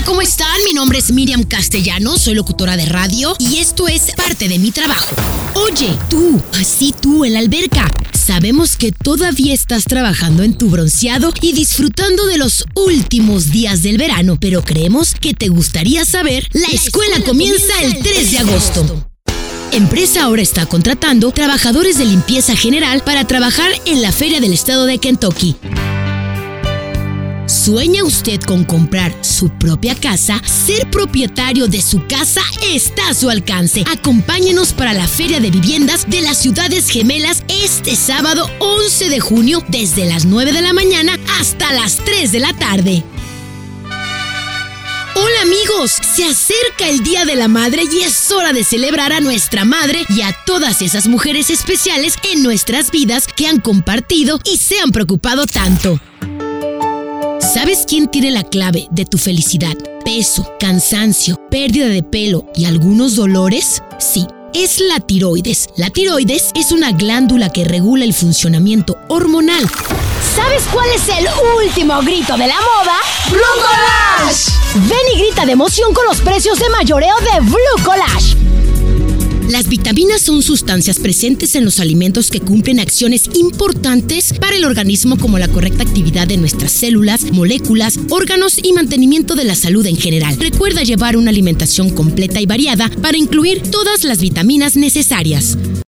¿cómo están? Mi nombre es Miriam Castellanos, soy locutora de radio y esto es parte de mi trabajo. Oye, tú, así tú en la alberca. Sabemos que todavía estás trabajando en tu bronceado y disfrutando de los últimos días del verano, pero creemos que te gustaría saber, la escuela comienza el 3 de agosto. Empresa ahora está contratando trabajadores de limpieza general para trabajar en la feria del estado de Kentucky. ¿Sueña usted con comprar su propia casa? Ser propietario de su casa está a su alcance. Acompáñenos para la Feria de Viviendas de las Ciudades Gemelas este sábado 11 de junio desde las 9 de la mañana hasta las 3 de la tarde. Hola amigos, se acerca el Día de la Madre y es hora de celebrar a nuestra madre y a todas esas mujeres especiales en nuestras vidas que han compartido y se han preocupado tanto. ¿Sabes quién tiene la clave de tu felicidad? Peso, cansancio, pérdida de pelo y algunos dolores. Sí, es la tiroides. La tiroides es una glándula que regula el funcionamiento hormonal. ¿Sabes cuál es el último grito de la moda? ¡Blue Collage! Ven y grita de emoción con los precios de mayoreo de Blue Collage. Las vitaminas son sustancias presentes en los alimentos que cumplen acciones importantes para el organismo, como la correcta actividad de nuestras células, moléculas, órganos y mantenimiento de la salud en general. Recuerda llevar una alimentación completa y variada para incluir todas las vitaminas necesarias.